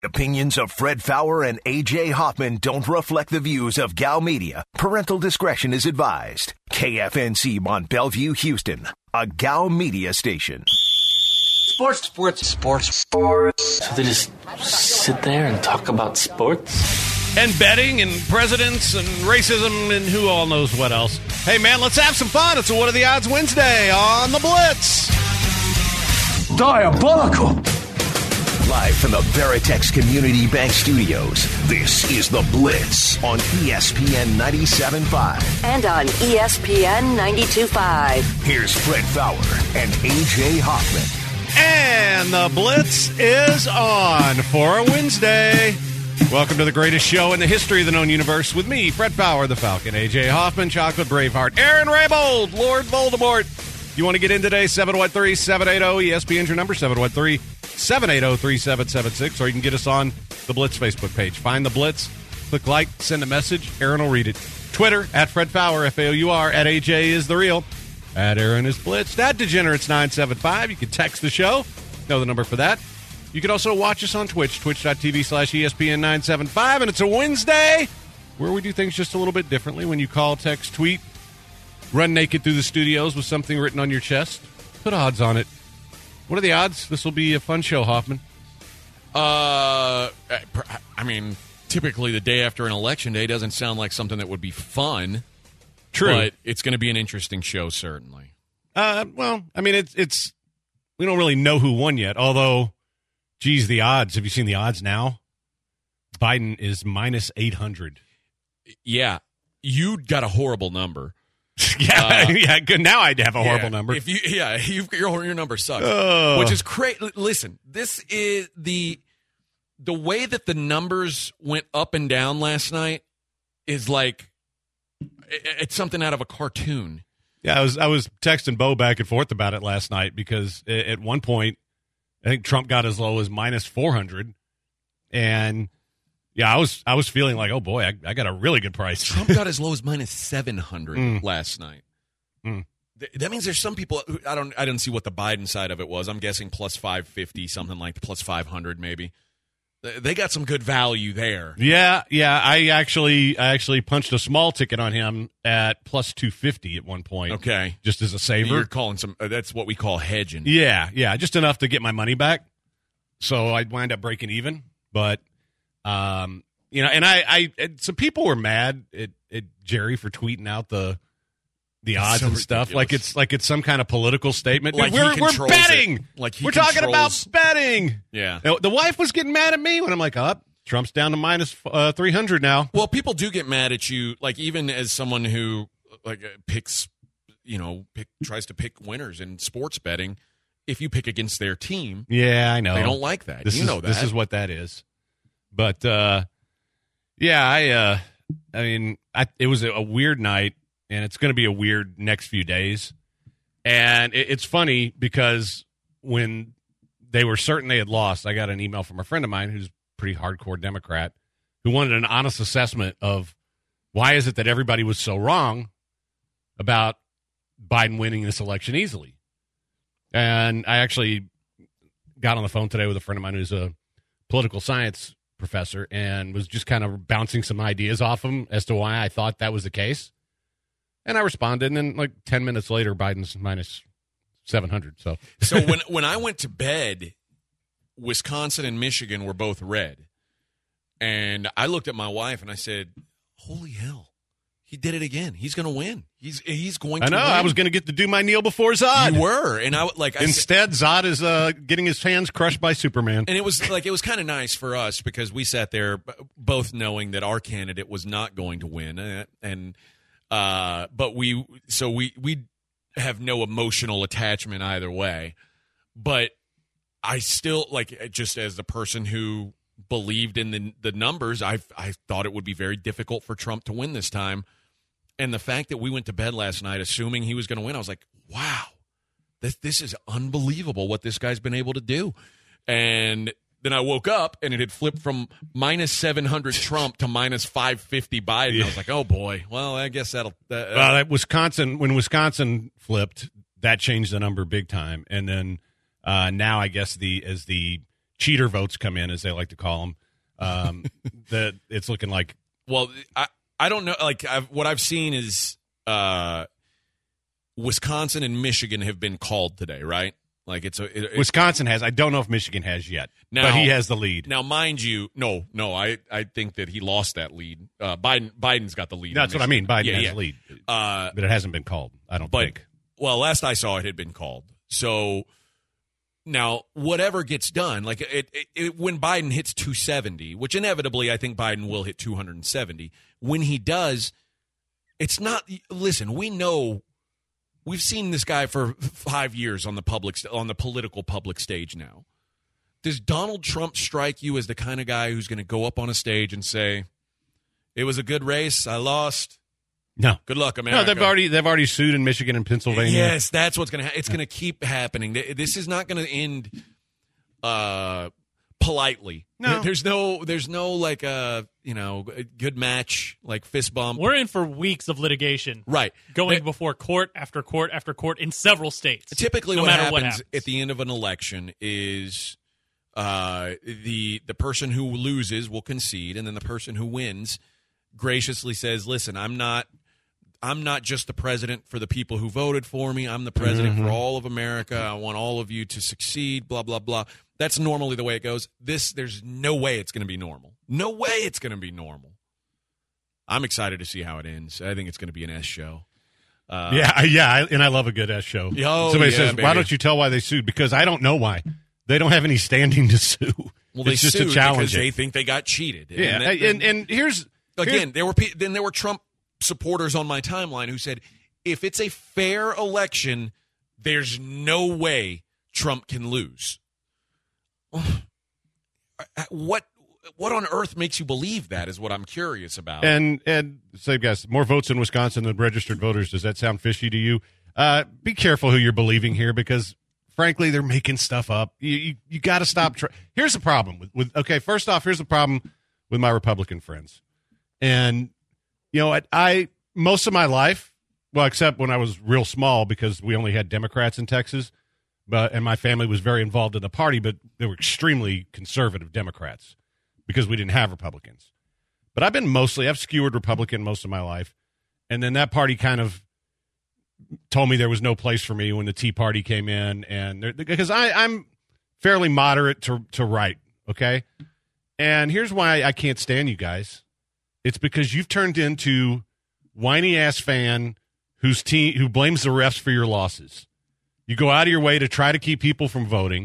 Opinions of Fred Fowler and A.J. Hoffman don't reflect the views of Gal Media. Parental discretion is advised. KFNC Mont Bellevue, Houston, a Gal Media station. Sports. So they just sit there and talk about sports? And betting and presidents and racism and who all knows what else. Hey, man, let's have some fun. It's a What Are the Odds Wednesday on The Blitz. Diabolical. Live from the Veritex Community Bank Studios, this is The Blitz on ESPN 97.5. And on ESPN 92.5. Here's Fred Fowler and A.J. Hoffman. And The Blitz is on for a Wednesday. Welcome to the greatest show in the history of the known universe with me, Fred Fowler, the Falcon, A.J. Hoffman, Chocolate Braveheart, Aaron Raybold, Lord Voldemort. You want to get in today, 713-780-ESPN's your number, 713-780-3776, or you can get us on the Blitz Facebook page. Find the Blitz, click like, send a message, Aaron will read it. Twitter, at Fred Fowler, F-A-O-U-R, at AJ is the real, at Aaron is Blitz, at Degenerates975. You can text the show, know the number for that. You can also watch us on Twitch, twitch.tv/ESPN975, and it's a Wednesday where we do things just a little bit differently. When you call, text, tweet, run naked through the studios with something written on your chest, put odds on it. What are the odds? This will be a fun show, Hoffman. I mean, typically the day after an election day doesn't sound like something that would be fun. True. But it's going to be an interesting show, certainly. Well, I mean, it's we don't really know who won yet, although, geez, the odds. Have you seen the odds now? Biden is minus 800. Yeah. You got a horrible number. Yeah, good. Now I have a horrible number. Your number sucks. Which is crazy. Listen, this is the way that the numbers went up and down last night is like it's something out of a cartoon. Yeah, I was texting Bo back and forth about it last night because at one point I think Trump got as low as minus 400, and yeah, I was feeling like, oh boy, I got a really good price. Trump got as low as minus 700 last night. That means there's some people who, I didn't see what the Biden side of it was. I'm guessing plus 550, something like plus 500 maybe. They got some good value there. Yeah. I actually punched a small ticket on him at plus 250 at one point. Okay, just as a saver. You're calling some. That's what we call hedging. Yeah, just enough to get my money back. So I'd wind up breaking even, but. And some people were mad at Jerry for tweeting out the odds so and stuff. Ridiculous. Like it's some kind of political statement. Like Dude, we're betting. We're talking about betting. Yeah. The wife was getting mad at me when I'm like, Trump's down to minus 300 now. Well, people do get mad at you, like even as someone who tries to pick winners in sports betting. If you pick against their team, yeah, I know they don't like that. This is what that is. But, it was a weird night, and it's going to be a weird next few days. And it's funny because when they were certain they had lost, I got an email from a friend of mine who's a pretty hardcore Democrat who wanted an honest assessment of why is it that everybody was so wrong about Biden winning this election easily. And I actually got on the phone today with a friend of mine who's a political science professor and was just kind of bouncing some ideas off him as to why I thought that was the case. And I responded, and then like 10 minutes later, Biden's minus 700. So when I went to bed, Wisconsin and Michigan were both red. And I looked at my wife and I said, holy hell, he did it again. He's going to win. He's going to win. I was going to get to do my kneel before Zod. You were. And instead, Zod is getting his hands crushed by Superman. And it was kind of nice for us because we sat there both knowing that our candidate was not going to win. But we have no emotional attachment either way. But I still, just as the person who believed in the numbers, I thought it would be very difficult for Trump to win this time. And the fact that we went to bed last night assuming he was going to win, I was like, wow, this is unbelievable what this guy's been able to do. And then I woke up and it had flipped from minus 700 Trump to minus 550 Biden. Yeah. I was like, oh boy, well, I guess when Wisconsin flipped, that changed the number big time. And then now I guess as the cheater votes come in, as they like to call them, that it's looking like. Well, I don't know. Like what I've seen is Wisconsin and Michigan have been called today, right? Like Wisconsin has. I don't know if Michigan has yet, now, but he has the lead. Now, mind you, no, I think that he lost that lead. Biden's got the lead. That's what I mean. Biden has the lead, but it hasn't been called. I don't think. Well, last I saw, it had been called. So now, whatever gets done, like when Biden hits 270, which inevitably I think Biden will hit 270. When he does, it's not. Listen, we know. We've seen this guy for 5 years on the political public stage now. Does Donald Trump strike you as the kind of guy who's going to go up on a stage and say, "It was a good race, I lost"? No. Good luck, America. No, they've already sued in Michigan and Pennsylvania. Yes, that's what's going to happen. It's going to keep happening. This is not going to end politely. No. There's no like good match, like fist bump. We're in for weeks of litigation. Right. Going before court after court after court in several states. Typically no what matter happens at the end of an election is the person who loses will concede, and then the person who wins graciously says, "Listen, I'm not just the president for the people who voted for me. I'm the president for all of America. I want all of you to succeed, blah, blah, blah." That's normally the way it goes. There's no way it's going to be normal. No way it's going to be normal. I'm excited to see how it ends. I think it's going to be an S show. And I love a good S show. Somebody says, baby. "Why don't you tell why they sued?" Because I don't know why. They don't have any standing to sue. Well, they it's just sued a challenge. because they think they got cheated. Yeah, and here's there were Trump supporters on my timeline who said, if it's a fair election, there's no way Trump can lose. What on earth makes you believe that is what I'm curious about. And say, guys, more votes in Wisconsin than registered voters. Does that sound fishy to you? Be careful who you're believing here, because frankly, they're making stuff up. You got to stop. Here's the problem with first off, here's the problem with my Republican friends. And, I most of my life, well, except when I was real small, because we only had Democrats in Texas, and my family was very involved in the party, but they were extremely conservative Democrats because we didn't have Republicans. But I've skewered Republican most of my life. And then that party kind of told me there was no place for me when the Tea Party came in, and because I'm fairly moderate to right, okay? And here's why I can't stand you guys. It's because you've turned into whiny-ass fan who blames the refs for your losses. You go out of your way to try to keep people from voting,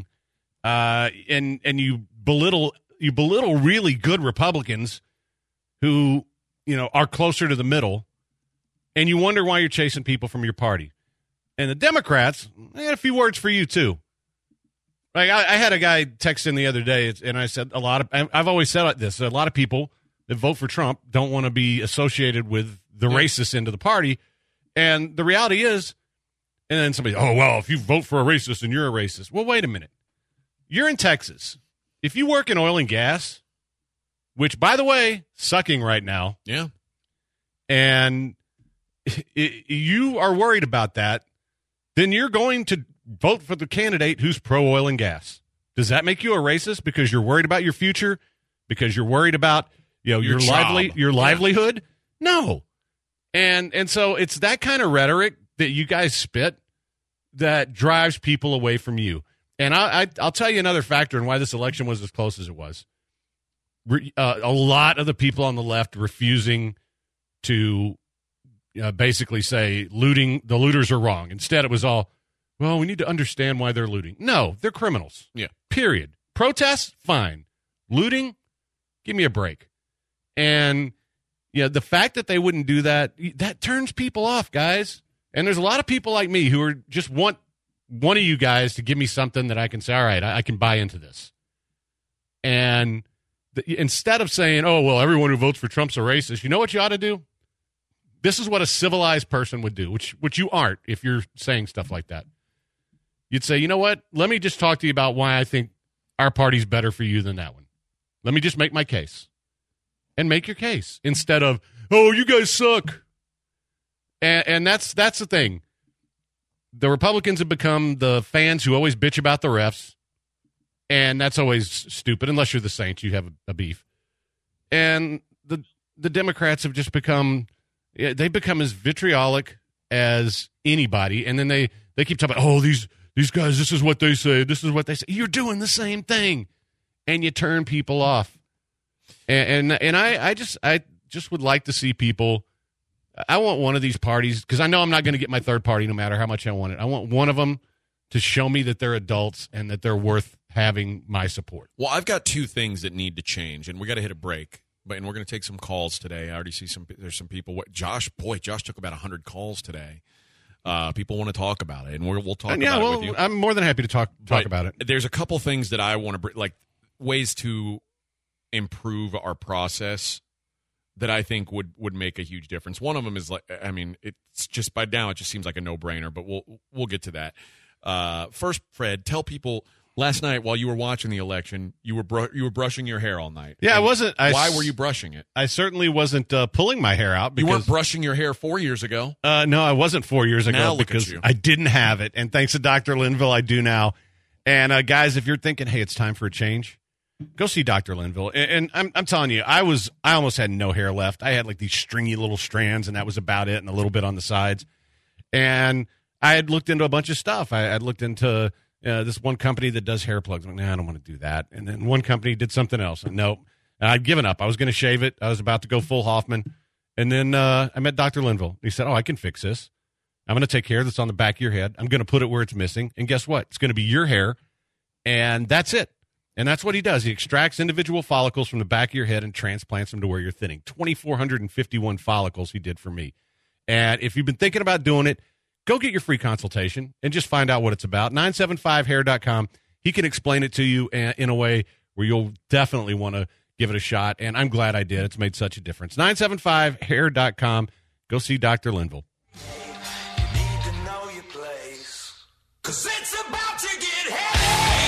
and you belittle really good Republicans who, are closer to the middle, and you wonder why you're chasing people from your party. And the Democrats, I got a few words for you, too. Like I had a guy text in the other day, and I said I've always said this, a lot of people that vote for Trump don't want to be associated with the racist end of the party. And the reality is, and then somebody, "Oh, well, if you vote for a racist, then you're a racist." Well, wait a minute. You're in Texas. If you work in oil and gas, which, by the way, sucking right now. Yeah. And you are worried about that, then you're going to vote for the candidate who's pro-oil and gas. Does that make you a racist because you're worried about your future? Because you're worried about your livelihood? No. And so it's that kind of rhetoric that you guys spit that drives people away from you. And I'll tell you another factor in why this election was as close as it was. A lot of the people on the left refusing to basically say the looters are wrong. Instead, it was all, well, we need to understand why they're looting. No, they're criminals. Yeah. Period. Protests, fine. Looting, give me a break. And the fact that they wouldn't do that turns people off, guys. And there's a lot of people like me who are just want one of you guys to give me something that I can say, all right, I can buy into this. And instead of saying, oh, well, everyone who votes for Trump's a racist, you know what you ought to do? This is what a civilized person would do, which you aren't if you're saying stuff like that. You'd say, you know what? Let me just talk to you about why I think our party's better for you than that one. Let me just make my case. And make your case instead of, oh, you guys suck. And that's the thing. The Republicans have become the fans who always bitch about the refs. And that's always stupid. Unless you're the Saints, you have a beef. And the Democrats have just become as vitriolic as anybody. And then they keep talking about, these guys, this is what they say. This is what they say. You're doing the same thing. And you turn people off. And I just would like to see people. I want one of these parties, because I know I'm not going to get my third party no matter how much I want it. I want one of them to show me that they're adults and that they're worth having my support. Well, I've got two things that need to change, and we got to hit a break. And we're going to take some calls today. I already see there's some people. Josh took about 100 calls today. People want to talk about it, and we'll talk about it with you. I'm more than happy to talk about it. There's a couple things that I want to bring, like ways to improve our process that I think would make a huge difference. One of them is it's just by now it just seems like a no-brainer, but we'll get to that. First, Fred, tell people last night while you were watching the election, you were brushing your hair all night. Yeah, I wasn't. Why were you brushing it? I certainly wasn't pulling my hair out. Because, you weren't brushing your hair 4 years ago. No, I wasn't 4 years ago now because I didn't have it. And thanks to Dr. Linville, I do now. And guys, if you're thinking, hey, it's time for a change, go see Dr. Linville. And I'm telling you, I almost had no hair left. I had like these stringy little strands, and that was about it, and a little bit on the sides. And I had looked into a bunch of stuff. I had looked into this one company that does hair plugs. I'm like, I don't want to do that. And then one company did something else. And nope. And I'd given up. I was going to shave it. I was about to go full Hoffman. And then I met Dr. Linville. He said, I can fix this. I'm going to take care of this on the back of your head. I'm going to put it where it's missing. And guess what? It's going to be your hair. And that's it. And that's what he does. He extracts individual follicles from the back of your head and transplants them to where you're thinning. 2,451 follicles he did for me. And if you've been thinking about doing it, go get your free consultation and just find out what it's about. 975hair.com. He can explain it to you in a way where you'll definitely want to give it a shot. And I'm glad I did. It's made such a difference. 975hair.com. Go see Dr. Linville. You need to know your place, 'cause it's about to get heavy.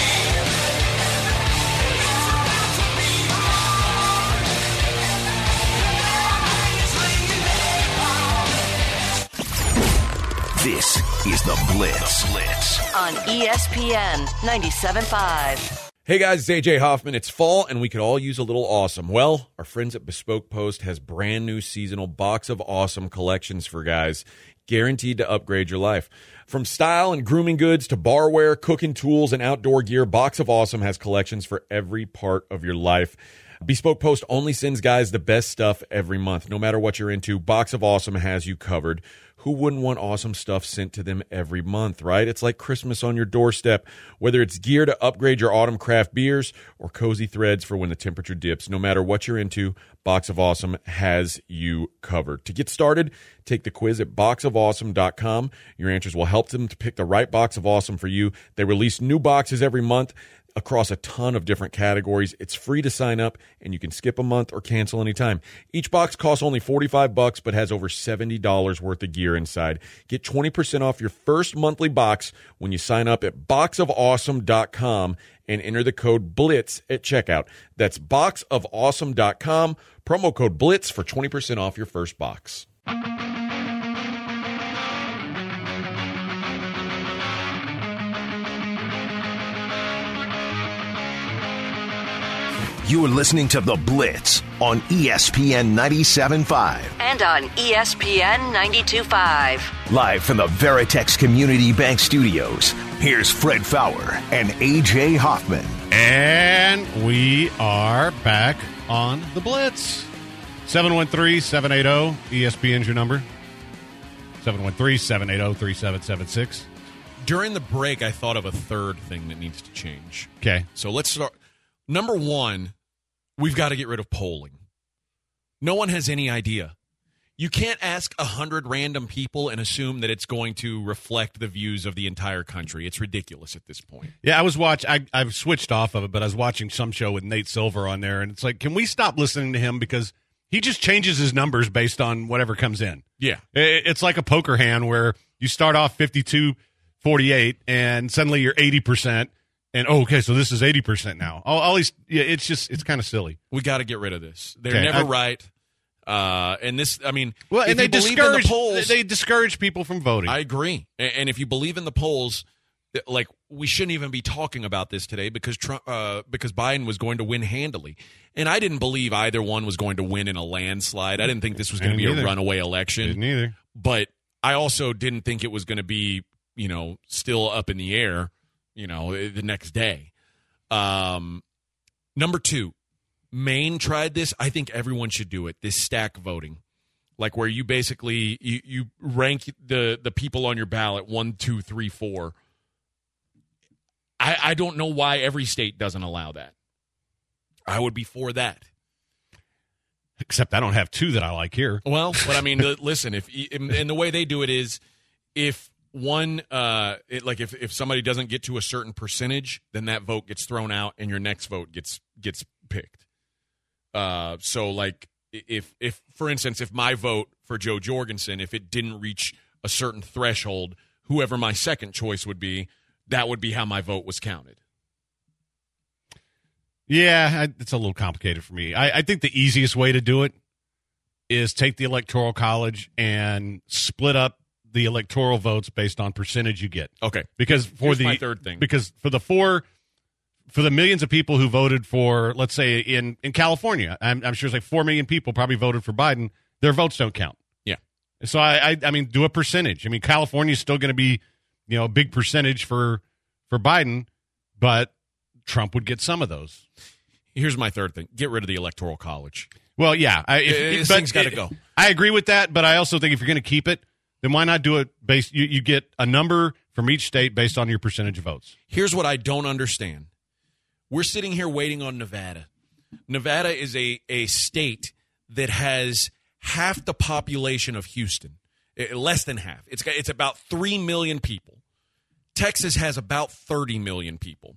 This is The Blitz. On ESPN 97.5. Hey guys, it's AJ Hoffman. It's fall and we could all use a little awesome. Well, our friends at Bespoke Post has brand new seasonal Box of Awesome collections for guys, guaranteed to upgrade your life. From style and grooming goods to barware, cooking tools, and outdoor gear, Box of Awesome has collections for every part of your life. Bespoke Post only sends guys the best stuff every month. No matter what you're into, Box of Awesome has you covered. Who wouldn't want awesome stuff sent to them every month, right? It's like Christmas on your doorstep. Whether it's gear to upgrade your autumn craft beers or cozy threads for when the temperature dips, no matter what you're into, Box of Awesome has you covered. To get started, take the quiz at boxofawesome.com. Your answers will help them to pick the right Box of Awesome for you. They release new boxes every month across a ton of different categories. It's free to sign up, and you can skip a month or cancel anytime. Each box costs only $45, but has over $70 worth of gear inside. Get 20% off your first monthly box when you sign up at boxofawesome.com and enter the code BLITZ at checkout. That's boxofawesome.com, promo code BLITZ for 20% off your first box. You are listening to The Blitz on ESPN 97.5. And on ESPN 92.5. Live from the Veritex Community Bank Studios, here's Fred Fowler and A.J. Hoffman. And we are back on The Blitz. 713-780, ESPN's your number. 713-780-3776. During the break, I thought of a third thing that needs to change. Okay. So let's start. Number one, we've got to get rid of polling. No one has any idea. You can't ask 100 random people and assume that it's going to reflect the views of the entire country. It's ridiculous at this point. Yeah, I've switched off of it, but I was watching some show with Nate Silver on there, and it's like, can we stop listening to him? Because he just changes his numbers based on whatever comes in. Yeah. It's like a poker hand where you start off 52-48, and suddenly you're 80%. And, okay, so this is 80% now. It's kind of silly. We got to get rid of this. They're never right. And this, I mean, well, and they discourage people from voting. I agree. And if you believe in the polls, like we shouldn't even be talking about this today because Biden was going to win handily. And I didn't believe either one was going to win in a landslide. I didn't think this was going to be a runaway election. Didn't either. But I also didn't think it was going to be, still up in the air, the next day. Number 2, Maine tried this. I think everyone should do it. This stack voting, like where you basically you rank the people on your ballot 1, 2, 3, 4. I don't know why every state doesn't allow that. I would be for that. Except I don't have 2 that I like here. Well, but I mean, listen, and the way they do it is if one, if somebody doesn't get to a certain percentage, then that vote gets thrown out and your next vote gets picked. So like if for instance, if my vote for Joe Jorgensen, if it didn't reach a certain threshold, whoever my second choice would be, that would be how my vote was counted. Yeah, it's a little complicated for me. I think the easiest way to do it is take the Electoral College and split up the electoral votes based on percentage you get. Okay. Because Here's my third thing. Because for the millions of people who voted for, let's say in California, I'm sure it's like 4 million people probably voted for Biden. Their votes don't count. Yeah. So I mean, do a percentage. I mean, California's still going to be, a big percentage for Biden, but Trump would get some of those. Here's my third thing. Get rid of the Electoral College. Well, yeah. This thing's got to go. I agree with that, but I also think if you're going to keep it, then why not do it based – you get a number from each state based on your percentage of votes. Here's what I don't understand. We're sitting here waiting on Nevada. Nevada is a state that has half the population of Houston, less than half. It's about 3 million people. Texas has about 30 million people.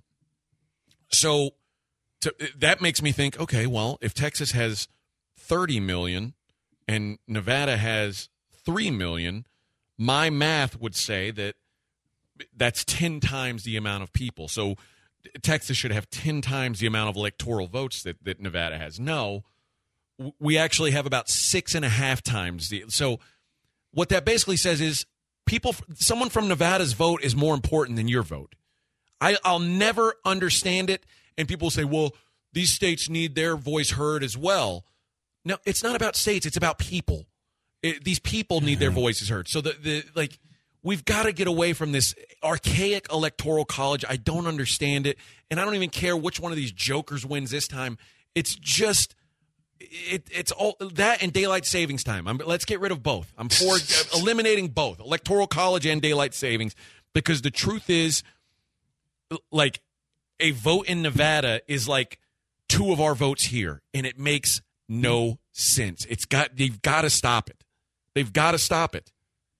So that makes me think, okay, well, if Texas has 30 million and Nevada has 3 million, my math would say that that's 10 times the amount of people. So Texas should have 10 times the amount of electoral votes that Nevada has. No, we actually have about 6.5 times. So what that basically says is someone from Nevada's vote is more important than your vote. I'll never understand it. And people say, well, these states need their voice heard as well. No, it's not about states. It's about people. These people need their voices heard. So we've got to get away from this archaic Electoral College. I don't understand it. And I don't even care which one of these jokers wins this time. It's just it's all that and daylight savings time. Let's get rid of both. I'm for eliminating both, Electoral College and daylight savings, because the truth is, like, a vote in Nevada is like 2 of our votes here, and it makes no sense. They've got to stop it. They've got to stop it.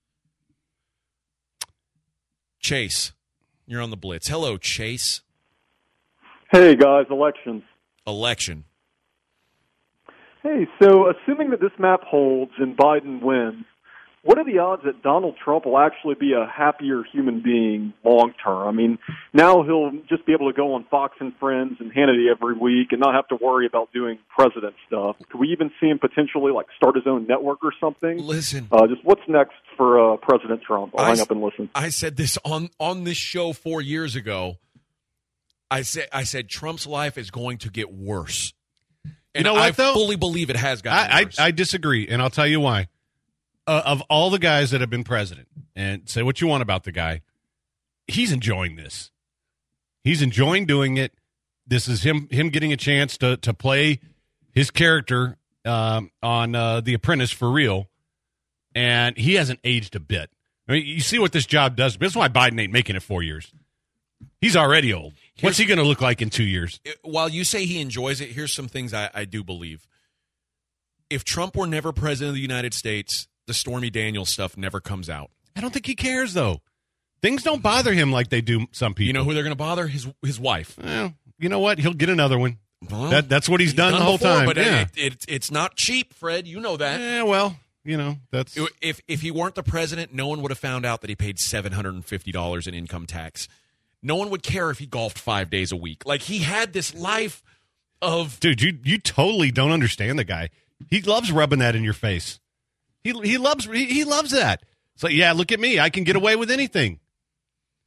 Chase, you're on the Blitz. Hello, Chase. Hey, guys, elections. Election. Hey, so assuming that this map holds and Biden wins, what are the odds that Donald Trump will actually be a happier human being long term? I mean, now he'll just be able to go on Fox and Friends and Hannity every week and not have to worry about doing president stuff. Could we even see him potentially start his own network or something? Listen, just what's next for President Trump? I'll hang up and listen. I said this on this show 4 years ago. I said Trump's life is going to get worse. And I fully believe it has gotten worse. I disagree, and I'll tell you why. Of all the guys that have been president, and say what you want about the guy, he's enjoying this. He's enjoying doing it. This is him getting a chance to play his character on The Apprentice for real, and he hasn't aged a bit. I mean, you see what this job does. This is why Biden ain't making it 4 years. He's already old. What's he going to look like in 2 years? While you say he enjoys it, here's some things I do believe. If Trump were never president of the United States, the Stormy Daniels stuff never comes out. I don't think he cares, though. Things don't bother him like they do some people. You know who they're going to bother? His wife. Well, you know what? He'll get another one. Well, that's what he's done the whole time. But yeah. it's not cheap, Fred. You know that. Yeah, well, that's... If he weren't the president, no one would have found out that he paid $750 in income tax. No one would care if he golfed 5 days a week. Like, he had this life of... Dude, you totally don't understand the guy. He loves rubbing that in your face. He loves that. It's like, yeah, look at me. I can get away with anything.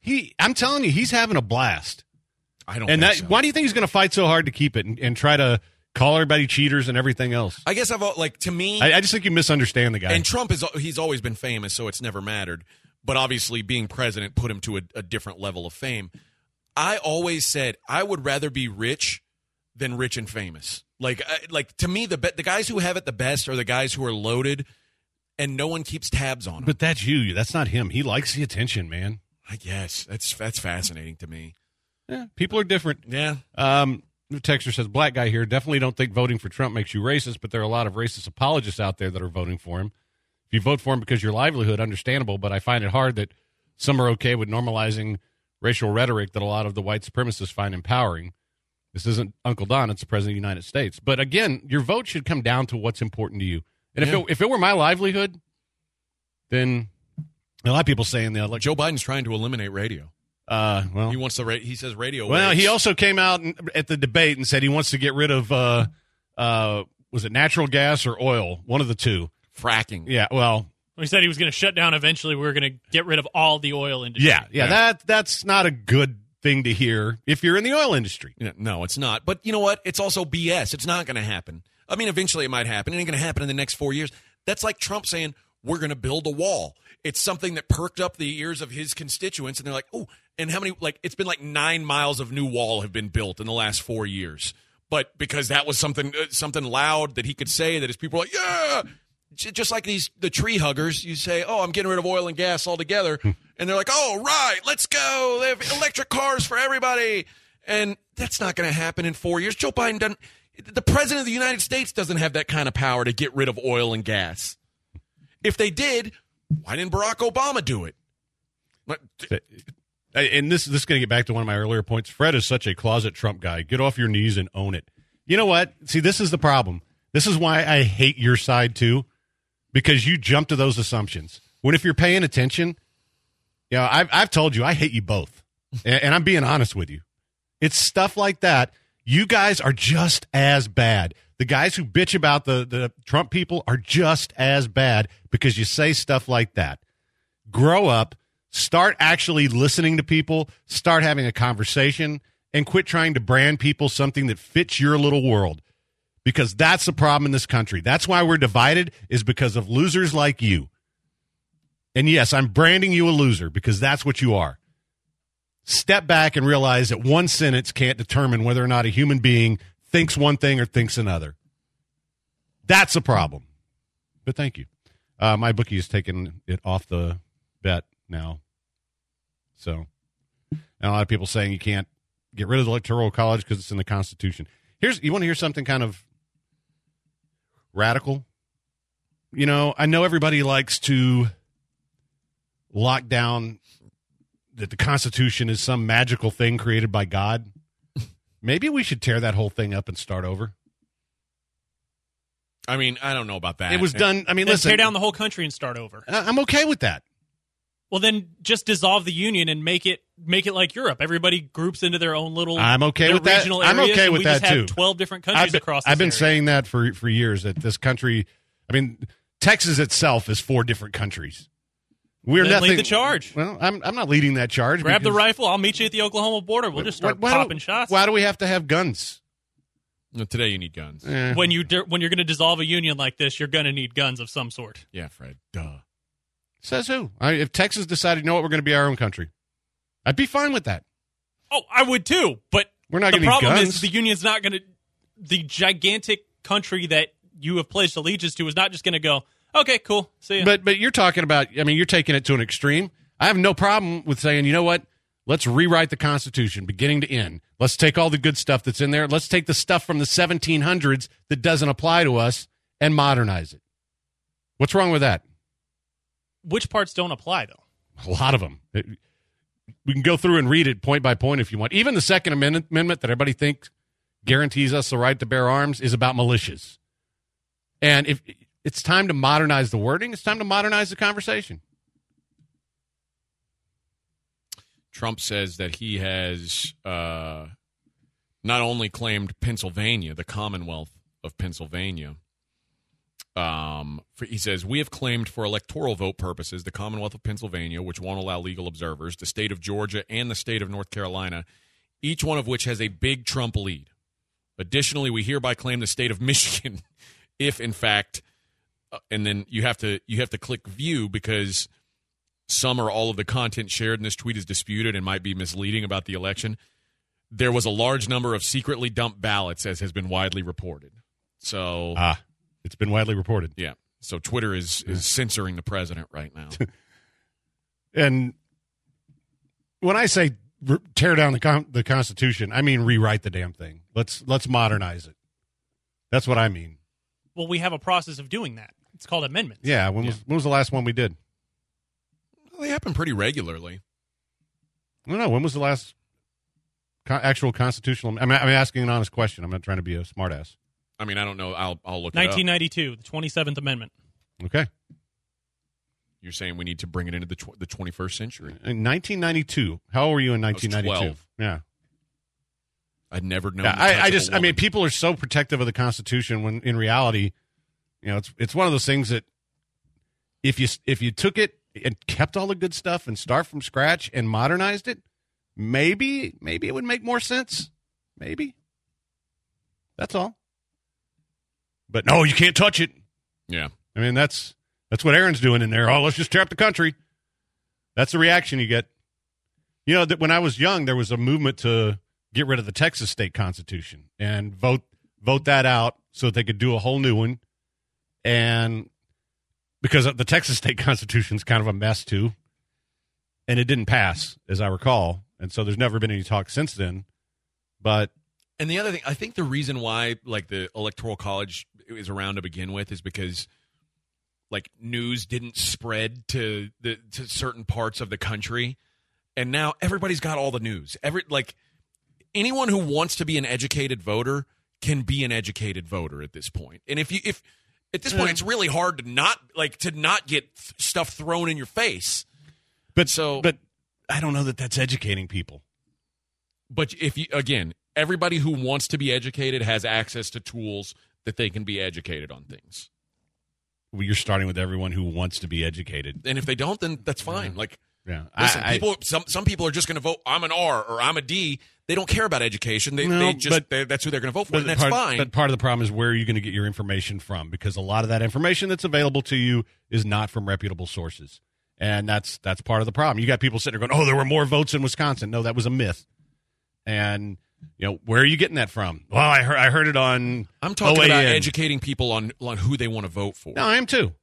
I'm telling you, he's having a blast. I don't And think that, so. why do you think he's going to fight so hard to keep it and try to call everybody cheaters and everything else? I guess to me, I just think you misunderstand the guy. and Trump he's always been famous, so it's never mattered. But obviously, being president put him to a different level of fame. I always said I would rather be rich than rich and famous. Like to me, the guys who have it the best are the guys who are loaded, and no one keeps tabs on them. But that's you. That's not him. He likes the attention, man. I guess that's fascinating to me. Yeah, people are different. Yeah. The texter says, black guy here, definitely don't think voting for Trump makes you racist, but there are a lot of racist apologists out there that are voting for him. If you vote for him because your livelihood, understandable, but I find it hard that some are okay with normalizing racial rhetoric that a lot of the white supremacists find empowering. This isn't Uncle Don, it's the President of the United States. But again, your vote should come down to what's important to you. And if it were my livelihood, then a lot of people saying that, like, Joe Biden's trying to eliminate radio. Well, He wants he says radio. well, waves. he also came out at the debate and said he wants to get rid of was it natural gas or oil? One of the two. fracking. Yeah, well, He said he was going to shut down eventually. We were going to get rid of all the oil industry. yeah. That's not a good thing to hear if you're in the oil industry. Yeah, no, it's not. But you know what? It's also BS. It's not going to happen. I mean, eventually it might happen. It ain't going to happen in the next 4 years. That's like Trump saying, we're going to build a wall. It's something that perked up the ears of his constituents, and they're like, oh, and how many, like, it's been like 9 miles of new wall have been built in the last 4 years. But because that was something loud that he could say that his people were like, yeah, just like the tree huggers, you say, oh, I'm getting rid of oil and gas altogether. And they're like, oh, right, let's go. They have electric cars for everybody. And that's not going to happen in 4 years. Joe Biden doesn't. The president of the United States doesn't have that kind of power to get rid of oil and gas. If they did, why didn't Barack Obama do it? And this is going to get back to one of my earlier points. Fred is such a closet Trump guy. Get off your knees and own it. You know what? See, this is the problem. This is why I hate your side, too, because you jump to those assumptions. When if you're paying attention, you know, I've told you I hate you both, and I'm being honest with you. It's stuff like that. You guys are just as bad. The guys who bitch about the Trump people are just as bad because you say stuff like that. Grow up, start actually listening to people, start having a conversation, and quit trying to brand people something that fits your little world. Because that's the problem in this country. That's why we're divided, is because of losers like you. And yes, I'm branding you a loser because that's what you are. Step back and realize that one sentence can't determine whether or not a human being thinks one thing or thinks another. That's a problem. But thank you. My bookie has taken it off the bet now. So, and a lot of people saying you can't get rid of the Electoral College because it's in the Constitution. You want to hear something kind of radical? You know, I know everybody likes to lock down that the Constitution is some magical thing created by God. Maybe we should tear that whole thing up and start over. I mean, I don't know about that. It was done. I mean, Then listen. tear down the whole country and start over. I'm okay with that. Well, then just dissolve the union and make it like Europe. Everybody groups into their own little. I'm okay with that. Regional I'm areas, okay and with we that just too. Have 12 different countries across. I've been area. saying that for years, that this country. I mean, Texas itself is 4 different countries. We're Then nothing. lead the charge. Well, I'm not leading that charge. Grab the because- rifle. I'll meet you at the Oklahoma border. We'll just start popping shots. Why do we have to have guns? Today you need guns. When you're going to dissolve a union like this, you're going to need guns of some sort. Yeah, Fred. Duh. Says who? If Texas decided, you know what, we're going to be our own country, I'd be fine with that. Oh, I would too. But We're not the getting problem guns. is the union's not going to. The gigantic country that you have pledged allegiance to is not just going to go, okay, cool, see ya. But you're talking about, I mean, you're taking it to an extreme. I have no problem with saying, you know what, let's rewrite the Constitution beginning to end. Let's take all the good stuff that's in there. Let's take the stuff from the 1700s that doesn't apply to us and modernize it. What's wrong with that? Which parts don't apply, though? A lot of them. We can go through and read it point by point if you want. Even the Second Amendment that everybody thinks guarantees us the right to bear arms is about militias. And if it's time to modernize the wording, it's time to modernize the conversation. Trump says that he has not only claimed Pennsylvania, the Commonwealth of Pennsylvania, He says, we have claimed for electoral vote purposes the Commonwealth of Pennsylvania, which won't allow legal observers, the state of Georgia, and the state of North Carolina, each one of which has a big Trump lead. Additionally, we hereby claim the state of Michigan, if in fact, and then you have to click view because some or all of the content shared in this tweet is disputed and might be misleading about the election. There was a large number of secretly dumped ballots, as has been widely reported. So, it's been widely reported. Yeah. So Twitter is censoring the president right now. And when I say tear down the Constitution, I mean rewrite the damn thing. Let's modernize it. That's what I mean. Well, we have a process of doing that. It's called amendments. Yeah. When was the last one we did? Well, they happen pretty regularly. I don't know. When was the last actual constitutional? I'm asking an honest question. I'm not trying to be a smartass. I mean, I don't know. I'll look 1992, the 27th Amendment. Okay. You're saying we need to bring it into the 21st century. In 1992. How old were you in 1992? I was 12. Yeah. I'd never known. I mean, people are so protective of the Constitution when in reality, it's one of those things that if you took it and kept all the good stuff and start from scratch and modernized it, maybe it would make more sense. Maybe. That's all. But no, you can't touch it. Yeah. I mean, that's what Aaron's doing in there. Oh, let's just tear up the country. That's the reaction you get. That when I was young, there was a movement to get rid of the Texas state constitution and vote that out so that they could do a whole new one. And because the Texas state constitution is kind of a mess too, and it didn't pass, as I recall. And so there's never been any talk since then. And the other thing, I think the reason why the Electoral College is around to begin with is because news didn't spread to certain parts of the country, and now everybody's got all the news. Anyone who wants to be an educated voter can be an educated voter at this point. And if at this point it's really hard to not get stuff thrown in your face. But I don't know that that's educating people. But everybody who wants to be educated has access to tools that they can be educated on things. Well, you're starting with everyone who wants to be educated. And if they don't, then that's fine. Yeah. Listen, some people are just going to vote, I'm an R or I'm a D. They don't care about education. That's who they're going to vote for, and that's fine. But part of the problem is where are you going to get your information from? Because a lot of that information that's available to you is not from reputable sources. And that's part of the problem. You got people sitting there going, there were more votes in Wisconsin. No, that was a myth. And where are you getting that from? Well, I heard it on. I'm talking OAN. about educating people on who they want to vote for. No, I am too.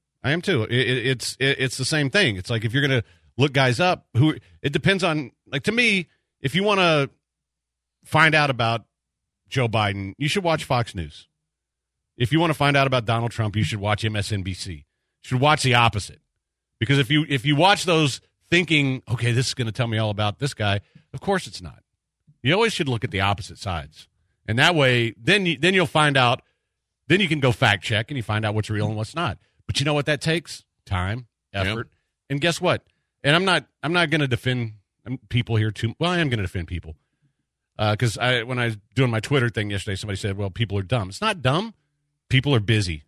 It's the same thing. It's like if you're going to look guys up, it depends on. To me, if you want to find out about Joe Biden, you should watch Fox News. If you want to find out about Donald Trump, you should watch MSNBC. You should watch the opposite, because if you watch those thinking, okay, this is going to tell me all about this guy, of course it's not. You always should look at the opposite sides. And that way, then you'll find out, then you can go fact check and you find out what's real and what's not. But you know what that takes? Time, effort. Yep. And guess what? And I'm not going to defend people here too. Well, I am going to defend people. Because when I was doing my Twitter thing yesterday, somebody said, well, people are dumb. It's not dumb. People are busy.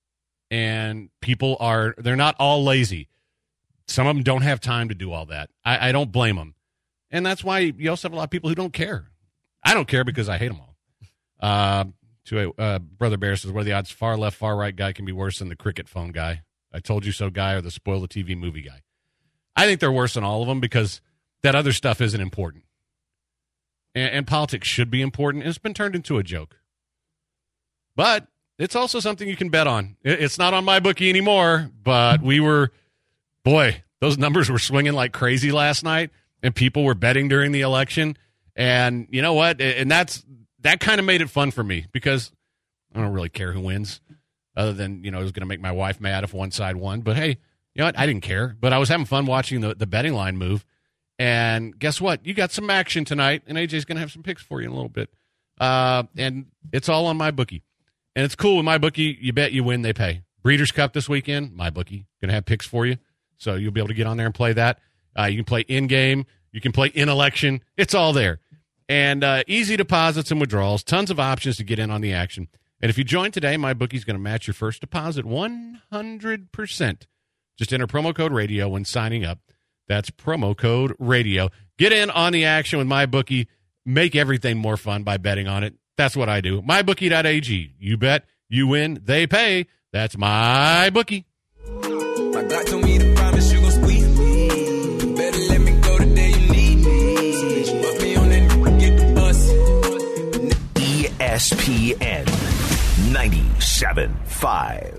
And they're not all lazy. Some of them don't have time to do all that. I don't blame them. And that's why you also have a lot of people who don't care. I don't care because I hate them all. Brother Bear says, what are the odds far left, far right guy can be worse than the cricket phone guy? I told you so guy or the spoil the TV movie guy. I think they're worse than all of them because that other stuff isn't important. And politics should be important. And it's been turned into a joke. But it's also something you can bet on. It's not on my bookie anymore, but those numbers were swinging like crazy last night. And people were betting during the election. And you know what? And that kind of made it fun for me because I don't really care who wins other than, it was going to make my wife mad if one side won. But, hey, you know what? I didn't care. But I was having fun watching the betting line move. And guess what? You got some action tonight, and AJ's going to have some picks for you in a little bit. And it's all on MyBookie. And it's cool with MyBookie. You bet, you win, they pay. Breeders' Cup this weekend, MyBookie. Going to have picks for you. So you'll be able to get on there and play that. You can play in-game. You can play in-election. It's all there. And easy deposits and withdrawals. Tons of options to get in on the action. And if you join today, MyBookie's going to match your first deposit 100%. Just enter promo code radio when signing up. That's promo code radio. Get in on the action with MyBookie. Make everything more fun by betting on it. That's what I do. MyBookie.ag. You bet, you win, they pay. That's MyBookie. My God told me to promise you gon' squeeze me. Better let me go the day you need me. Put me on and get the bus. ESPN 97.5.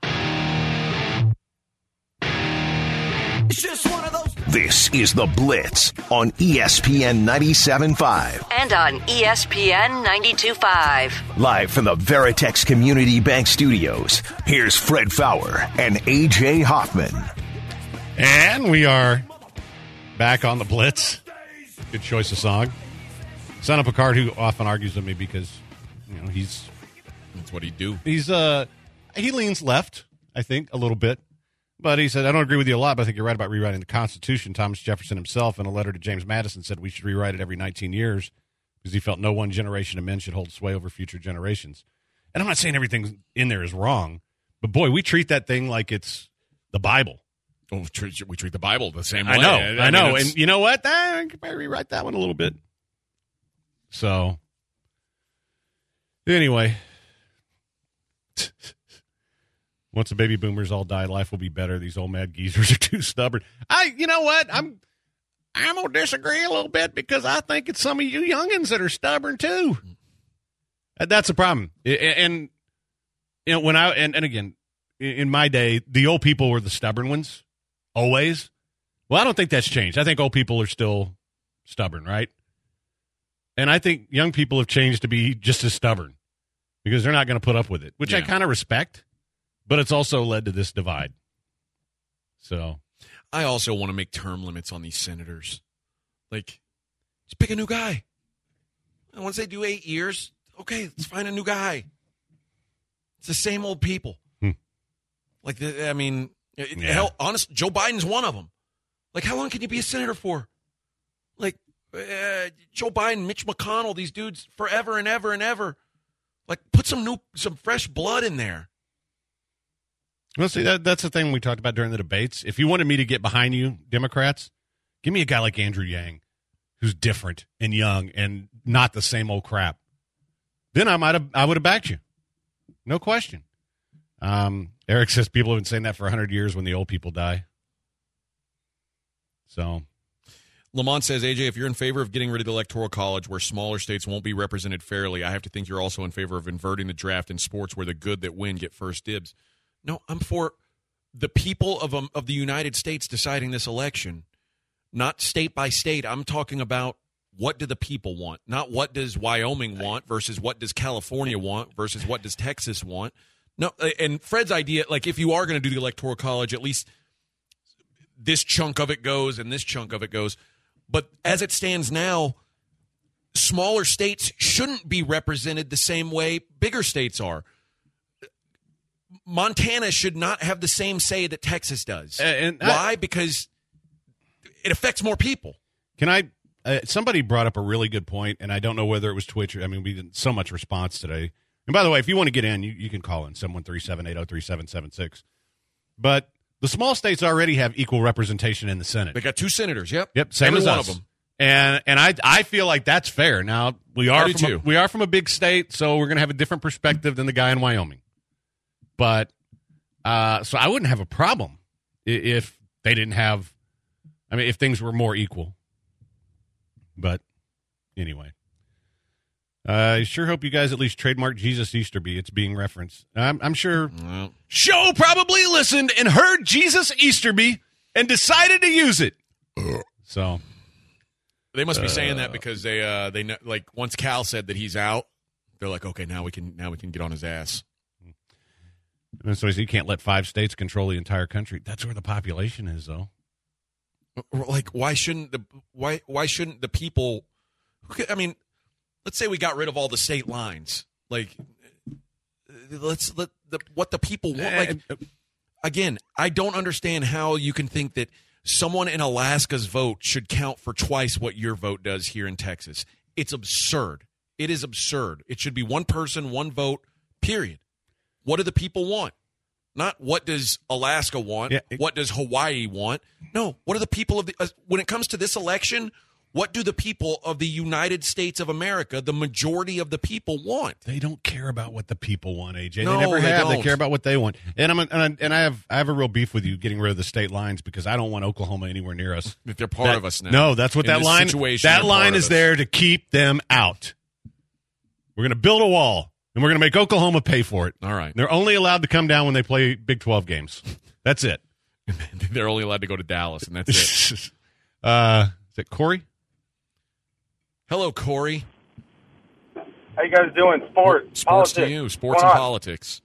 It's just one of those. This is The Blitz on ESPN 97.5. And on ESPN 92.5. Live from the Veritex Community Bank Studios, here's Fred Fowler and A.J. Hoffman. And we are back on The Blitz. Good choice of song. Son of Picard, who often argues with me because, That's what he'd do. He leans left, I think, a little bit. But he said, I don't agree with you a lot, but I think you're right about rewriting the Constitution. Thomas Jefferson himself, in a letter to James Madison, said we should rewrite it every 19 years because he felt no one generation of men should hold sway over future generations. And I'm not saying everything in there is wrong, but boy, we treat that thing like it's the Bible. Oh, we treat the Bible the same way. I know. And you know what? I could probably rewrite that one a little bit. So, anyway. Once the baby boomers all die, life will be better. These old mad geezers are too stubborn. You know what? I'm gonna disagree a little bit because I think it's some of you youngins that are stubborn too. That's the problem. And when again, in my day, the old people were the stubborn ones, always. Well, I don't think that's changed. I think old people are still stubborn, right? And I think young people have changed to be just as stubborn because they're not going to put up with it, which I kind of respect. But it's also led to this divide. So, I also want to make term limits on these senators. Like, just pick a new guy. And once they do 8 years, okay, let's find a new guy. It's the same old people. Like, hell, honest, Joe Biden's one of them. Like, how long can you be a senator for? Like, Joe Biden, Mitch McConnell, these dudes forever and ever and ever. Like, put some fresh blood in there. Well, see, that's the thing we talked about during the debates. If you wanted me to get behind you, Democrats, give me a guy like Andrew Yang, who's different and young and not the same old crap. Then I would have backed you. No question. Eric says people have been saying that for 100 years when the old people die. So, Lamont says, AJ, if you're in favor of getting rid of the Electoral College where smaller states won't be represented fairly, I have to think you're also in favor of inverting the draft in sports where the good that win get first dibs. No, I'm for the people of the United States deciding this election, not state by state. I'm talking about what do the people want, not what does Wyoming want versus what does California want versus what does Texas want. No, and Fred's idea, like if you are going to do the Electoral College, at least this chunk of it goes and this chunk of it goes. But as it stands now, smaller states shouldn't be represented the same way bigger states are. Montana should not have the same say that Texas does. Why? Because it affects more people. Can I? Somebody brought up a really good point, and I don't know whether it was Twitch. We did so much response today. And by the way, if you want to get in, you can call in 713-780-3776. But the small states already have equal representation in the Senate. They got 2 senators. Yep. Same Every as one us. of them. And I feel like that's fair. Now we are from a big state, so we're going to have a different perspective than the guy in Wyoming. But so I wouldn't have a problem if they didn't have. If things were more equal. But anyway, I sure hope you guys at least trademark Jesus Easterby. It's being referenced. I'm sure. Well, Show probably listened and heard Jesus Easterby and decided to use it. So they must be saying that because they know, like once Cal said that he's out, they're like, okay, now we can get on his ass. And so you can't let 5 states control the entire country. That's where the population is, though. Like, why shouldn't the people? Let's say we got rid of all the state lines. Like, let's let what the people want. Like, again, I don't understand how you can think that someone in Alaska's vote should count for twice what your vote does here in Texas. It's absurd. It is absurd. It should be one person, one vote. Period. What do the people want? Not what does Alaska want? Yeah, what does Hawaii want? No. What do the people of the when it comes to this election? What do the people of the United States of America, the majority of the people, want? They don't care about what the people want, AJ. No, they never have. don't. They care about what they want. And I have a real beef with you getting rid of the state lines because I don't want Oklahoma anywhere near us. They're part of us now. No, that's what In that this line. situation, That they're line part of is us. there to keep them out. We're going to build a wall, and we're going to make Oklahoma pay for it. All right. They're only allowed to come down when they play Big 12 games. That's it. They're only allowed to go to Dallas, and that's it. Is it Corey? Hello, Corey. How you guys doing? Sports to politics. you. Sports and politics.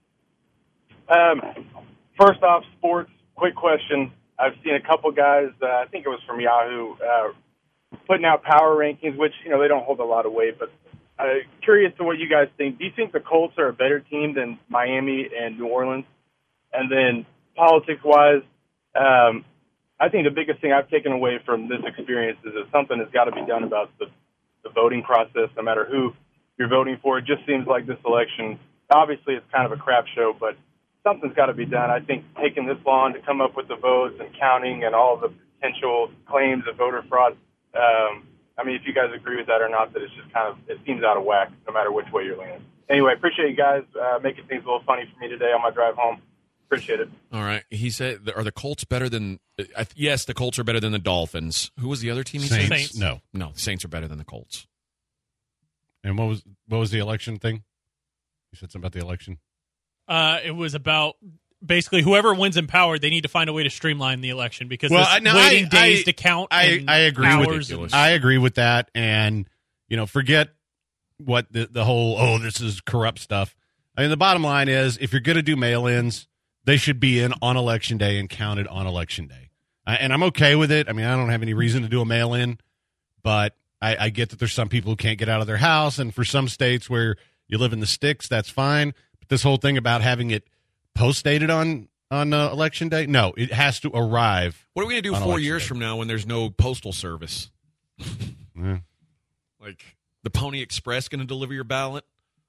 First off, sports. Quick question. I've seen a couple guys. I think it was from Yahoo, putting out power rankings, which they don't hold a lot of weight. But curious to what you guys think. Do you think the Colts are a better team than Miami and New Orleans? And then politics-wise, I think the biggest thing I've taken away from this experience is that something has got to be done about the voting process, no matter who you're voting for. It just seems like this election, obviously it's kind of a crap show, but something's got to be done. I think taking this long to come up with the votes and counting and all the potential claims of voter fraud, if you guys agree with that or not, that it's just it seems out of whack no matter which way you're leaning. Anyway, appreciate you guys making things a little funny for me today on my drive home. Appreciate it. All right. He said, are the Colts better than yes, the Colts are better than the Dolphins. Who was the other team he said? Saints. No, the Saints are better than the Colts. And what was the election thing? You said something about the election? It was about basically whoever wins in power, they need to find a way to streamline the election because waiting days to count. I agree hours with I agree with that, and forget what the whole this is corrupt stuff. I mean, the bottom line is if you're going to do mail-ins, they should be in on Election Day and counted on Election Day. And I'm okay with it. I mean, I don't have any reason to do a mail-in, but I get that there's some people who can't get out of their house, and for some states where you live in the sticks, that's fine. But this whole thing about having it post-dated on Election Day, no, it has to arrive. What are we going to do 4 years from now when there's no postal service? Like the Pony Express going to deliver your ballot?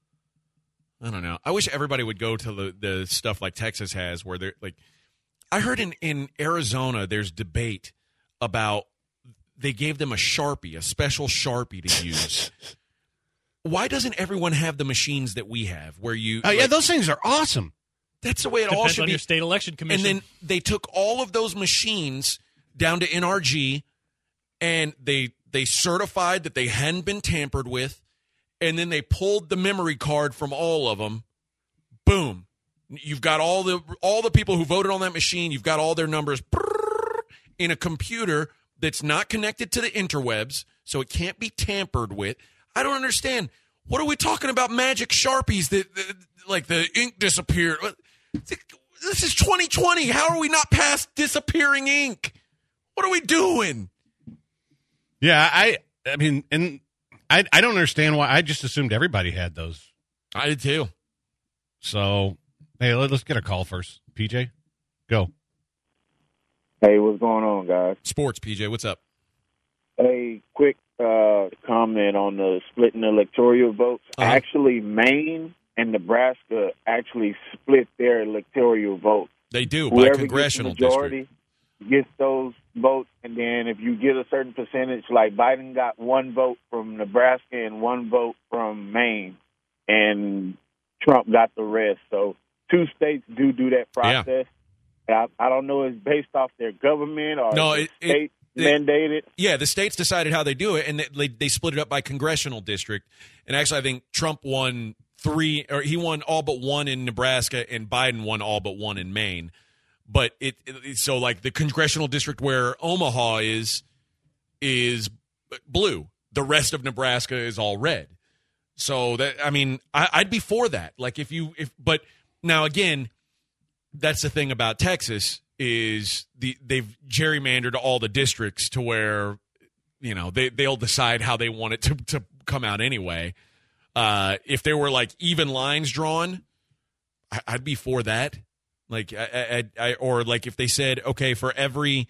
I don't know. I wish everybody would go to the stuff like Texas has where they're like, I heard in Arizona there's debate about they gave them a Sharpie, a special Sharpie to use. Why doesn't everyone have the machines that we have where you those things are awesome. That's the way it all Depends should on be. your state election commission. And then they took all of those machines down to NRG and they certified that they hadn't been tampered with. And then they pulled the memory card from all of them. Boom. You've got all the people who voted on that machine. You've got all their numbers in a computer that's not connected to the interwebs, so it can't be tampered with. I don't understand. What are we talking about magic Sharpies that like the ink disappeared? This is 2020. How are we not past disappearing ink? What are we doing? Yeah, I mean, and I don't understand why. I just assumed everybody had those. I did too. So, hey, let's get a call first. PJ, go. Hey, what's going on, guys? Sports, PJ, what's up? Hey, quick comment on the splitting the electoral votes. Actually, Maine and Nebraska actually split their electoral votes. They do, Whoever by congressional gets the majority district. Gets those votes, and then if you get a certain percentage, like Biden got one vote from Nebraska and one vote from Maine, and Trump got the rest. So 2 states do that process. Yeah. I don't know if it's based off their government or state mandated. Yeah, the states decided how they do it, and they split it up by congressional district. And actually, I think Trump won 3, or he won all but 1 in Nebraska, and Biden won all but 1 in Maine. But so like the congressional district where Omaha is blue. The rest of Nebraska is all red. So that, I mean, I'd be for that. Like but now again, that's the thing about Texas is they've gerrymandered all the districts to where, they'll decide how they want it to come out anyway. If there were like even lines drawn, I'd be for that. Like or like if they said, okay, for every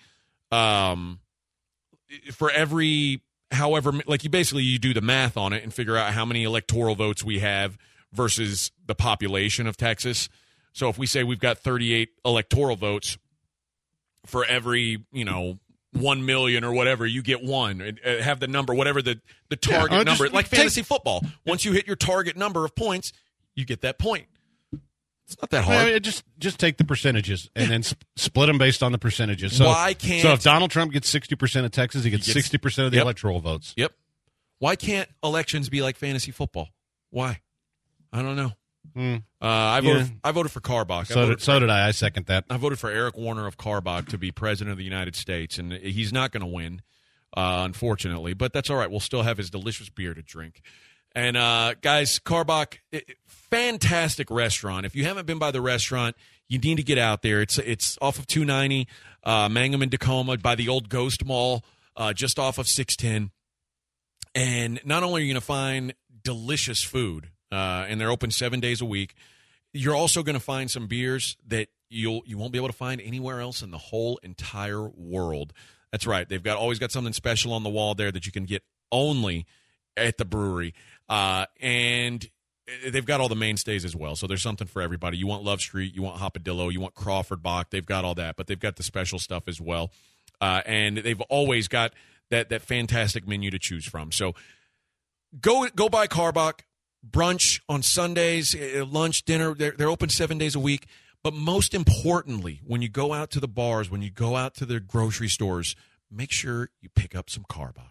however, like you do the math on it and figure out how many electoral votes we have versus the population of Texas. So if we say we've got 38 electoral votes for every, 1 million or whatever, you get one. And have the number, whatever the target number, like fantasy football. Once you hit your target number of points, you get that point. It's not that hard. Well, just take the percentages and then split them based on the percentages. So, why can't? So if Donald Trump gets 60% of Texas, he gets 60% of the electoral votes. Yep. Why can't elections be like fantasy football? Why? I don't know. I voted for Carbach. So did I. I second that. I voted for Eric Warner of Carbach to be president of the United States, and he's not going to win, unfortunately. But that's all right. We'll still have his delicious beer to drink. And, guys, Carbach, fantastic restaurant. If you haven't been by the restaurant, you need to get out there. It's off of 290, Mangum and Tacoma, by the old Ghost Mall, just off of 610. And not only are you going to find delicious food, and they're open 7 days a week, you're also going to find some beers that you won't be able to find anywhere else in the whole entire world. That's right. They've always got something special on the wall there that you can get only at the brewery. And they've got all the mainstays as well. So there's something for everybody. You want Love Street, you want Hopadillo, you want Crawford Bach. They've got all that, but they've got the special stuff as well. And they've always got that fantastic menu to choose from. So go by Carbach. Brunch on Sundays, lunch, dinner. They're open 7 days a week. But most importantly, when you go out to the bars, when you go out to the grocery stores, make sure you pick up some Carbach.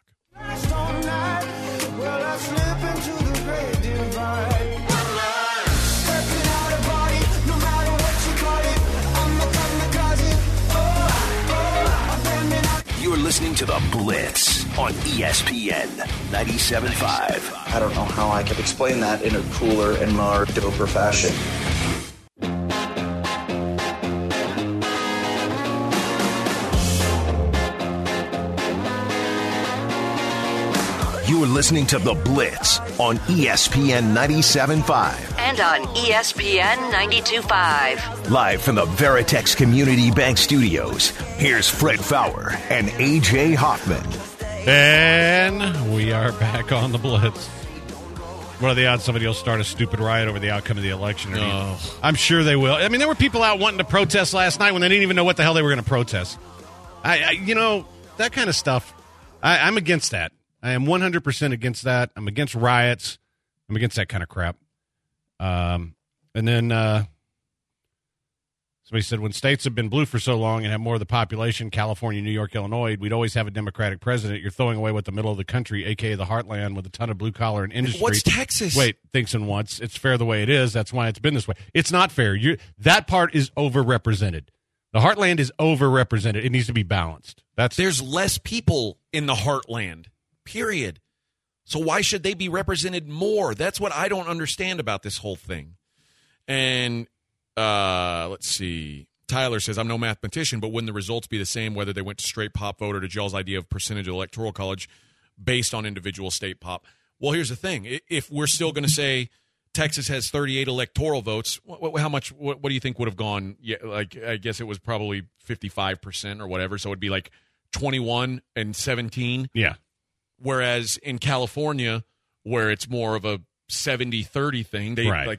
You're listening to The Blitz on ESPN 97.5. I don't know how I could explain that in a cooler and more doper fashion. You're listening to The Blitz on ESPN 97.5. And on ESPN 92.5. Live from the Veritex Community Bank Studios, here's Fred Fowler and A.J. Hoffman. And we are back on The Blitz. What are the odds somebody will start a stupid riot over the outcome of the election? I'm sure they will. I mean, there were people out wanting to protest last night when they didn't even know what the hell they were going to protest. That kind of stuff, I'm against that. I am 100% against that. I'm against riots. I'm against that kind of crap. And then somebody said, when states have been blue for so long and have more of the population, California, New York, Illinois, we'd always have a Democratic president. You're throwing away what the middle of the country, a.k.a. the heartland, with a ton of blue-collar and industry. What's Texas? Wait, thinks and wants. It's fair the way it is. That's why it's been this way. It's not fair. That part is overrepresented. The heartland is overrepresented. It needs to be balanced. There's less people in the heartland. Period. So why should they be represented more? That's what I don't understand about this whole thing. And let's see. Tyler says, I'm no mathematician, but wouldn't the results be the same whether they went to straight pop vote or to Jell's idea of percentage of electoral college based on individual state pop? Well, here's the thing. If we're still going to say Texas has 38 electoral votes, how much? What do you think would have gone? Yeah, I guess it was probably 55% or whatever. So it'd be like 21 and 17. Yeah. Whereas in California, where it's more of a 70-30 thing,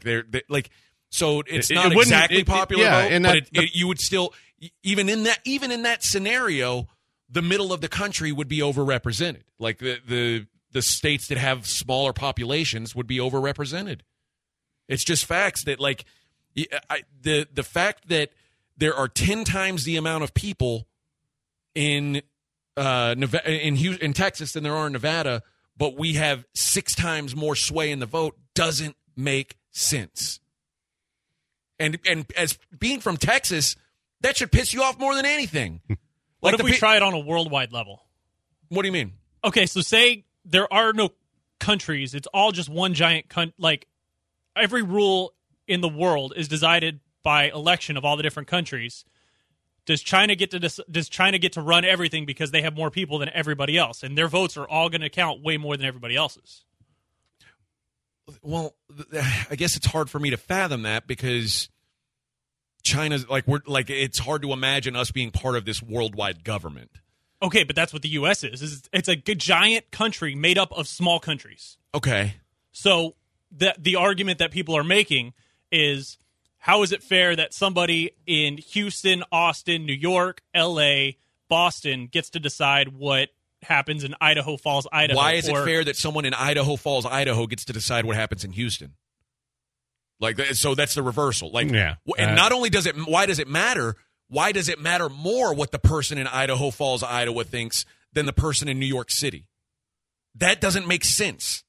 so it's not exactly popular vote, but you would still even in that scenario, the middle of the country would be overrepresented. Like the states that have smaller populations would be overrepresented. It's just facts that the fact that there are 10 times the amount of people in in Texas than there are in Nevada, but we have 6 times more sway in the vote doesn't make sense. And as being from Texas, that should piss you off more than anything. What if we try it on a worldwide level? What do you mean? Okay, so say there are no countries. It's all just one giant every rule in the world is decided by election of all the different countries. Does China get to run everything because they have more people than everybody else, and their votes are all going to count way more than everybody else's? Well, I guess it's hard for me to fathom that because China's it's hard to imagine us being part of this worldwide government. Okay, but that's what the U.S. is. It's a giant country made up of small countries. Okay. So the argument that people are making is, how is it fair that somebody in Houston, Austin, New York, L.A., Boston gets to decide what happens in Idaho Falls, Idaho? Why is it fair that someone in Idaho Falls, Idaho gets to decide what happens in Houston? Like, so that's the reversal. Like, yeah. And not only why does it matter? Why does it matter more what the person in Idaho Falls, Iowa thinks than the person in New York City? That doesn't make sense.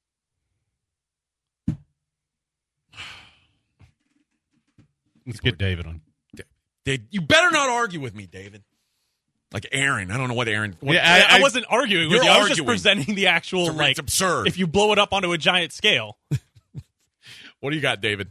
Let's get David on. You better not argue with me, David. Like Aaron. I don't know what Aaron... I wasn't arguing with you. I was just presenting the actual, it's absurd. If you blow it up onto a giant scale. What do you got, David?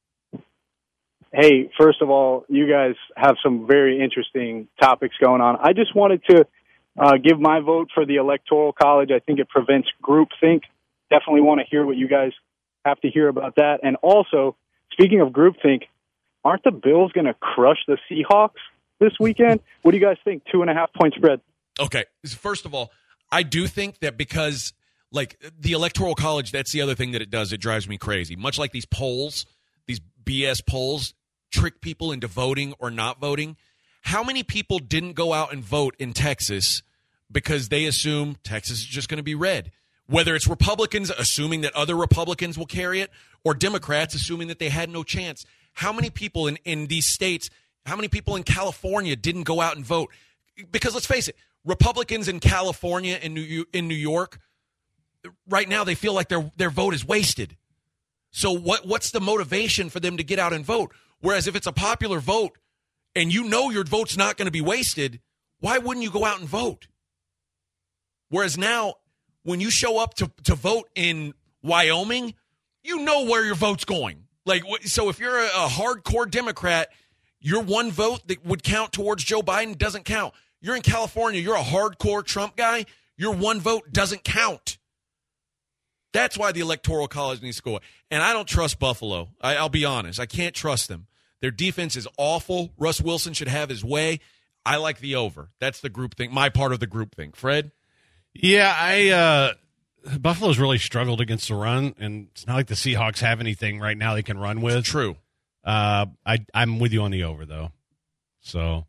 Hey, first of all, you guys have some very interesting topics going on. I just wanted to give my vote for the Electoral College. I think it prevents groupthink. Definitely want to hear what you guys have to hear about that. And also, speaking of groupthink, aren't the Bills going to crush the Seahawks this weekend? What do you guys think? 2.5-point spread. Okay. First of all, I do think that because, like, the Electoral College, that's the other thing that it does. It drives me crazy. Much like these polls, these BS polls, trick people into voting or not voting. How many people didn't go out and vote in Texas because they assume Texas is just going to be red? Whether it's Republicans assuming that other Republicans will carry it, or Democrats assuming that they had no chance. How many people in these states, how many people in California didn't go out and vote? Because let's face it, Republicans in California and in New York, right now they feel like their vote is wasted. So what's the motivation for them to get out and vote? Whereas if it's a popular vote and you know your vote's not going to be wasted, why wouldn't you go out and vote? Whereas now, when you show up to vote in Wyoming, you know where your vote's going. Like, so if you're a hardcore Democrat, your one vote that would count towards Joe Biden doesn't count. You're in California, you're a hardcore Trump guy, your one vote doesn't count. That's why the Electoral College needs to go. And I don't trust Buffalo. I'll be honest. I can't trust them. Their defense is awful. Russ Wilson should have his way. I like the over. That's the group thing, my part of the group thing. Fred? Yeah, Buffalo's really struggled against the run, and it's not like the Seahawks have anything right now they can run with. It's true. I'm with you on the over, though. So,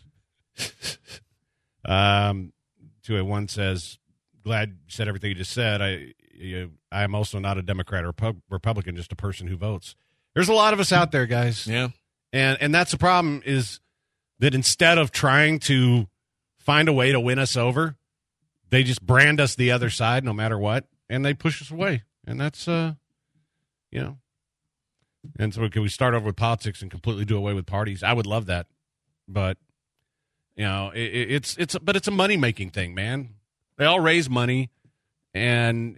281 says, glad you said everything you just said. I am also not a Democrat or Republican, just a person who votes. There's a lot of us out there, guys. Yeah. And that's the problem, is that instead of trying to find a way to win us over, they just brand us the other side no matter what, and they push us away. And that's, And so can we start over with politics and completely do away with parties? I would love that. But, it's a money-making thing, man. They all raise money, and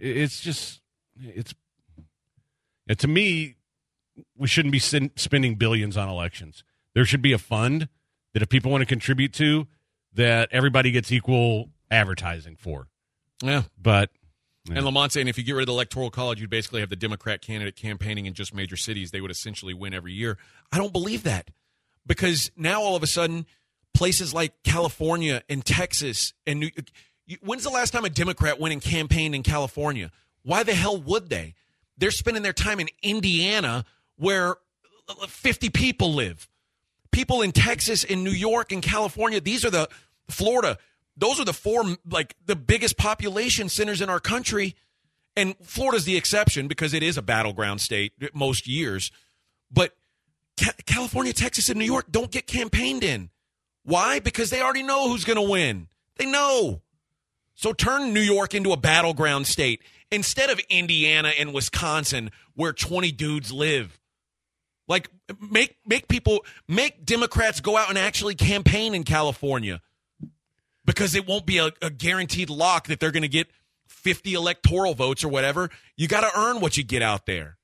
to me, we shouldn't be spending billions on elections. There should be a fund that if people want to contribute to, that everybody gets equal advertising for. Yeah. But and Lamont saying if you get rid of the Electoral College, you'd basically have the Democrat candidate campaigning in just major cities. They would essentially win every year. I don't believe that, because now all of a sudden places like California and Texas and when's the last time a Democrat went and campaigned in California? Why the hell would they? They're spending their time in Indiana where 50 people live. People in Texas and New York and California, these are Florida. Those are the four, the biggest population centers in our country. And Florida's the exception because it is a battleground state most years. But California, Texas, and New York don't get campaigned in. Why? Because they already know who's going to win. They know. So turn New York into a battleground state instead of Indiana and Wisconsin where 20 dudes live. Like, make Democrats go out and actually campaign in California, because it won't be a guaranteed lock that they're going to get 50 electoral votes or whatever. You got to earn what you get out there.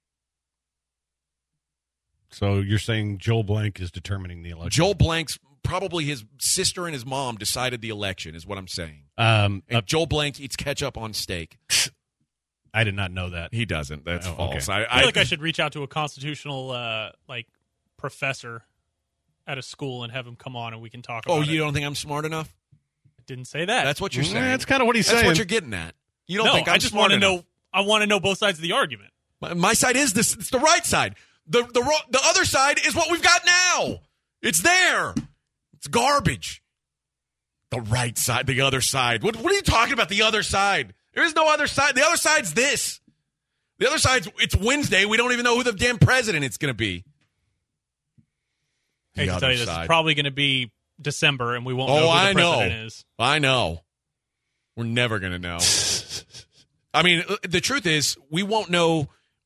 So you're saying Joel Blank is determining the election? Joel Blank's probably his sister and his mom decided the election is what I'm saying. And Joel Blank eats ketchup on steak. I did not know that. He doesn't. That's false. Okay. I feel like I should reach out to a constitutional professor at a school and have him come on and we can talk about it. Oh, you don't think I'm smart enough? I didn't say that. That's what you're saying. That's kind of what he's saying. That's what you're getting at. You don't think I'm I just smart want to enough. know. I want to know both sides of the argument. My side is this. It's the right side. The other side is what we've got now. It's there. It's garbage. The right side, the other side. What are you talking about, the other side? There is no other side. The other side's this. The other side's, it's Wednesday. We don't even know who the damn president it's going to be. I hate to tell you, this is probably going to be December, and we won't know who the president is. I know. We're never going to know. I mean, the truth is, we won't know.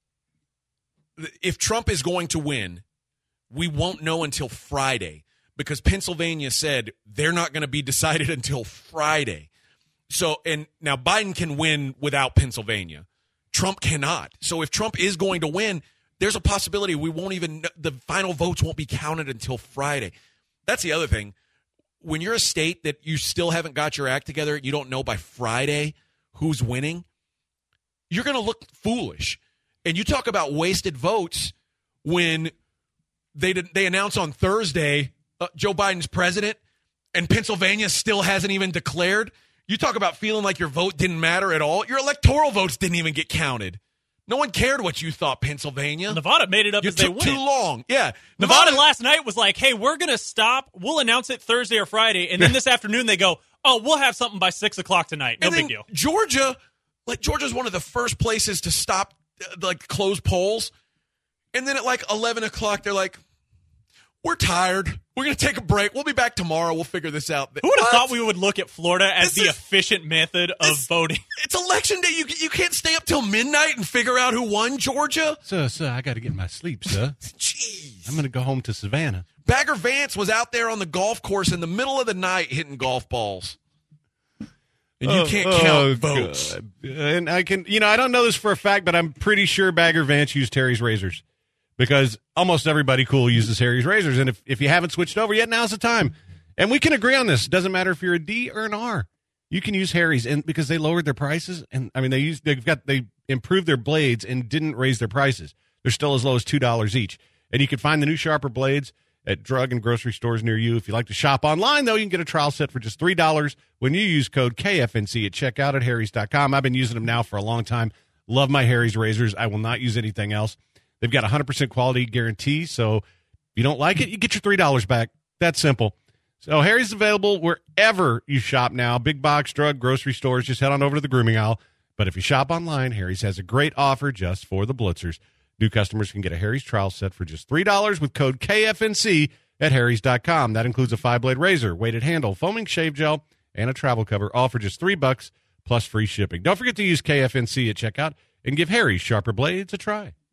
If Trump is going to win, we won't know until Friday, because Pennsylvania said they're not going to be decided until Friday. So, and now Biden can win without Pennsylvania. Trump cannot. So if Trump is going to win, there's a possibility we won't even, the final votes won't be counted until Friday. That's the other thing. When you're a state that you still haven't got your act together, you don't know by Friday who's winning, you're going to look foolish. And you talk about wasted votes when they announce on Thursday Joe Biden's president and Pennsylvania still hasn't even declared. You talk about feeling like your vote didn't matter at all. Your electoral votes didn't even get counted. No one cared what you thought, Pennsylvania. Nevada made it up as they went. You took too long. Yeah. Nevada last night was like, hey, we're going to stop. We'll announce it Thursday or Friday. And then this afternoon they go, oh, we'll have something by 6 o'clock tonight. No big deal. Georgia's one of the first places to stop, close polls. And then at 11 o'clock, they're like, we're tired. We're going to take a break. We'll be back tomorrow. We'll figure this out. Who would have thought we would look at Florida as the efficient method of voting? It's election day. You can't stay up till midnight and figure out who won, Georgia? Sir, I got to get my sleep, sir. Jeez. I'm going to go home to Savannah. Bagger Vance was out there on the golf course in the middle of the night hitting golf balls. And you can't count votes. God. And I don't know this for a fact, but I'm pretty sure Bagger Vance used Harry's razors. Because almost everybody cool uses Harry's razors. And if you haven't switched over yet, now's the time. And we can agree on this. It doesn't matter if you're a D or an R. You can use Harry's, and because they lowered their prices. And I mean, they improved their blades and didn't raise their prices. They're still as low as $2 each. And you can find the new sharper blades at drug and grocery stores near you. If you like to shop online, though, you can get a trial set for just $3 when you use code KFNC at checkout at harrys.com. I've been using them now for a long time. Love my Harry's razors. I will not use anything else. They've got a 100% quality guarantee, so if you don't like it, you get your $3 back. That's simple. So Harry's available wherever you shop now. Big box, drug, grocery stores. Just head on over to the grooming aisle. But if you shop online, Harry's has a great offer just for the Blitzers. New customers can get a Harry's trial set for just $3 with code KFNC at harrys.com. That includes a 5-blade razor, weighted handle, foaming shave gel, and a travel cover, all for just $3 plus free shipping. Don't forget to use KFNC at checkout and give Harry's sharper blades a try.